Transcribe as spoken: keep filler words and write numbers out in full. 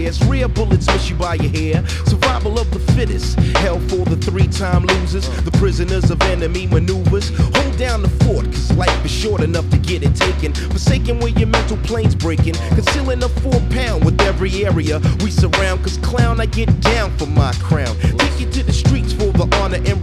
squares. Rear bullets miss you by your hair. Survival of the fittest. Hell for the three-time losers. The prisoners of enemy maneuvers. Hold down the fort, cause life is short enough to get it taken. Forsaken where your mental plane's breaking. Concealing a four pound with every area we surround. Cause clown, I get down for my crown. Take you to the streets for the honor and